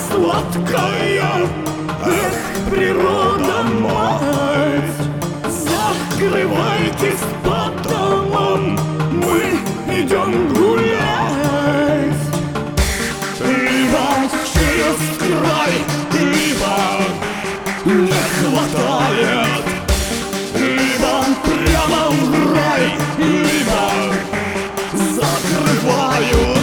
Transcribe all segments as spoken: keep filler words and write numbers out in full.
сладкая, эх, природа мать. Закрывайтесь по домам, мы идем гулять. Либо через край, либо не хватает, либо прямо в рай, либо закрывают.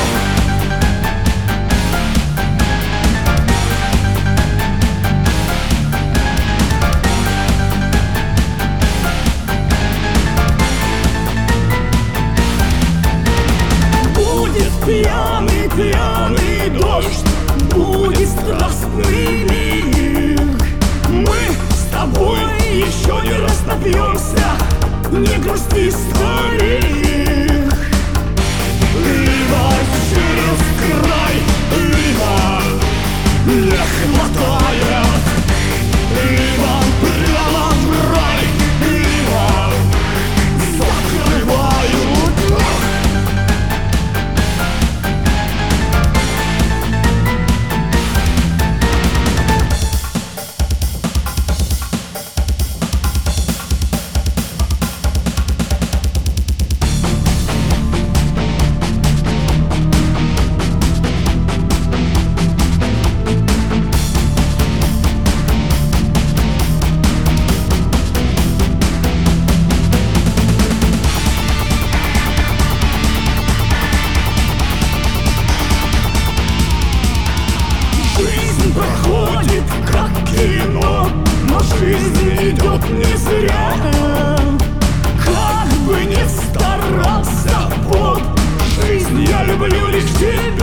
Пьяный, пьяный дождь, будет страстный миг. Мы с тобой еще не раз напьемся, не грусти, старик. Либо через край, либо не хватает, либо прямо в рай, либо закрывают. Проходит как кино, но жизнь идет не зря. Как бы ни старался Бог, жизнь я люблю лишь тебя.